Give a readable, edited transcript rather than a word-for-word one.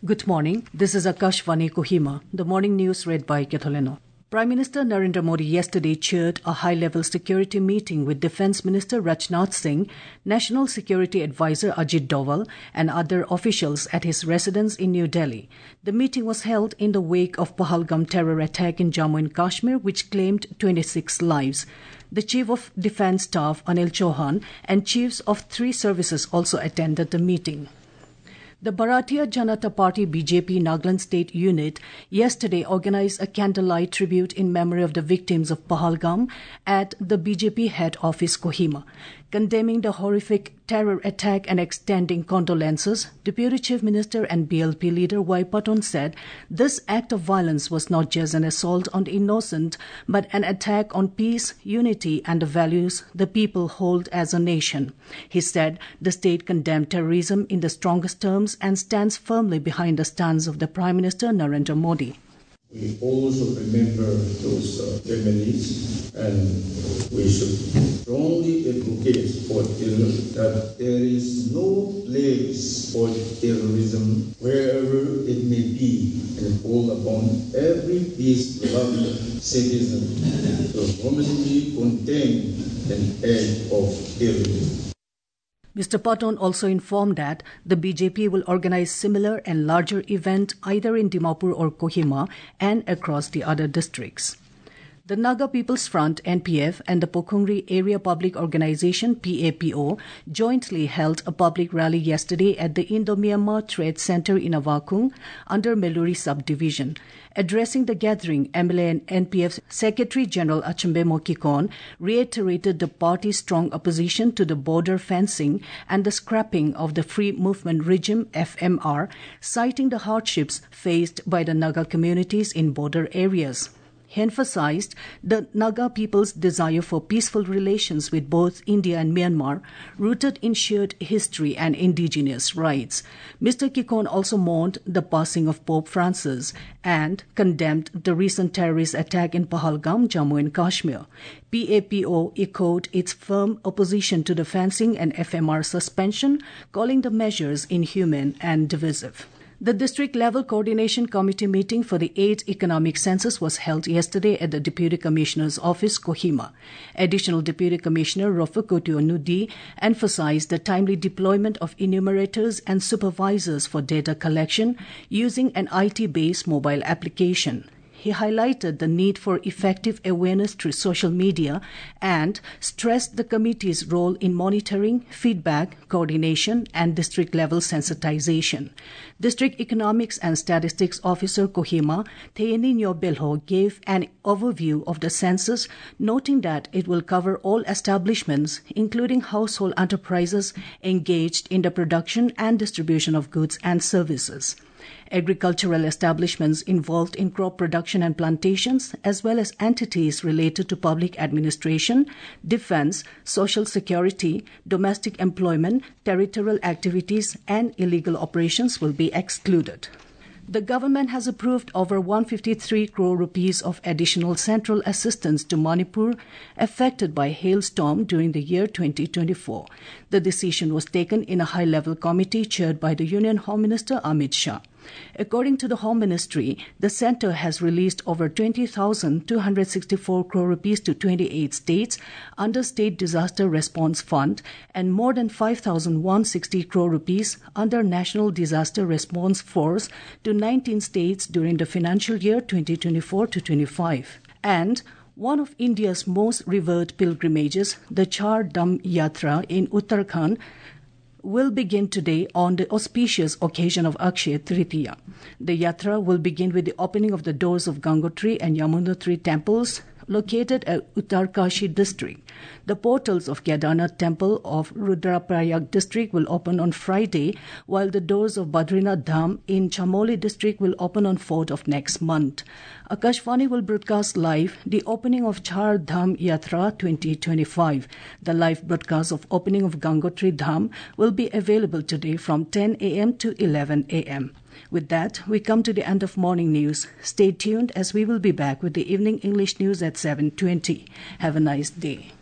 Good morning. This is Akashvani Kohima. The morning news read by Ketholeno. Prime Minister Narendra Modi yesterday chaired a high-level security meeting with Defence Minister Rajnath Singh, National Security Advisor Ajit Doval, and other officials at his residence in New Delhi. The meeting was held in the wake of Pahalgam terror attack in Jammu and Kashmir, which claimed 26 lives. The Chief of Defence Staff, Anil Chauhan, and chiefs of 3 services also attended the meeting. The Bharatiya Janata Party BJP Nagaland State Unit yesterday organized a candlelight tribute in memory of the victims of Pahalgam at the BJP head office Kohima. Condemning the horrific terror attack and extending condolences, Deputy Chief Minister and BLP leader Y. Paton said this act of violence was not just an assault on the innocent, but an attack on peace, unity and the values the people hold as a nation. He said the state condemned terrorism in the strongest terms and stands firmly behind the stance of the Prime Minister Narendra Modi. We also remember those families, and we should strongly advocate for that there is no place for terrorism wherever it may be, and call upon every peace-loving citizen to vehemently condemn an act of terrorism. Mr. Paton also informed that the BJP will organize similar and larger event either in Dimapur or Kohima and across the other districts. The Naga People's Front NPF and the Pokhungri Area Public Organization PAPO jointly held a public rally yesterday at the Indo-Myanmar Trade Center in Avakung under Meluri Subdivision. Addressing the gathering, MLA and NPF Secretary General Achimbe Mokikon reiterated the party's strong opposition to the border fencing and the scrapping of the Free Movement Regime FMR, citing the hardships faced by the Naga communities in border areas. He emphasized the Naga people's desire for peaceful relations with both India and Myanmar, rooted in shared history and indigenous rights. Mr. Kikon also mourned the passing of Pope Francis and condemned the recent terrorist attack in Pahalgam, Jammu and Kashmir. PAPO echoed its firm opposition to the fencing and FMR suspension, calling the measures inhumane and divisive. The district-level coordination committee meeting for the 8th economic census was held yesterday at the Deputy Commissioner's office, Kohima. Additional Deputy Commissioner Rofukoto Nudi emphasized the timely deployment of enumerators and supervisors for data collection using an IT-based mobile application. He highlighted the need for effective awareness through social media and stressed the committee's role in monitoring, feedback, coordination, and district-level sensitization. District Economics and Statistics Officer Kohima, Theyeninyo Belho, gave an overview of the census, noting that it will cover all establishments, including household enterprises engaged in the production and distribution of goods and services. Agricultural establishments involved in crop production and plantations, as well as entities related to public administration, defense, social security, domestic employment, territorial activities, and illegal operations will be excluded. The government has approved over 153 crore rupees of additional central assistance to Manipur affected by hailstorm during the year 2024. The decision was taken in a high-level committee chaired by the Union Home Minister Amit Shah. According to the Home Ministry, the centre has released over 20,264 crore rupees to 28 states under State Disaster Response Fund and more than 5,160 crore rupees under National Disaster Response Force to 19 states during the financial year 2024-25. And one of India's most revered pilgrimages, the Char Dham Yatra in Uttarakhand, will begin today on the auspicious occasion of Akshaya Tritiya. The yatra will begin with the opening of the doors of Gangotri and Yamunotri temples located at Uttarkashi district. The portals of Kedarnath temple of Rudraprayag district will open on Friday, while the doors of Badrinath Dham in Chamoli district will open on 4th of next month. Akashvani will broadcast live the opening of Char Dham Yatra 2025. The live broadcast of opening of Gangotri Dham will be available today from 10 a.m. to 11 a.m. With that, we come to the end of morning news. Stay tuned as we will be back with the evening English news at 7:20. Have a nice day.